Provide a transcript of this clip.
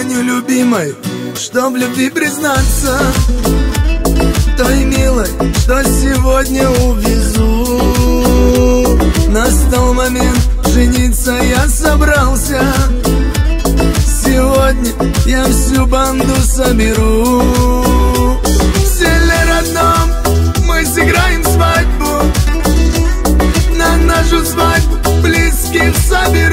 Звоню любимой, чтоб в любви признаться, той милой, что сегодня увезу. Настал момент жениться, я собрался. Сегодня я всю банду соберу. В селе родном мы сыграем свадьбу, на нашу свадьбу близких соберу.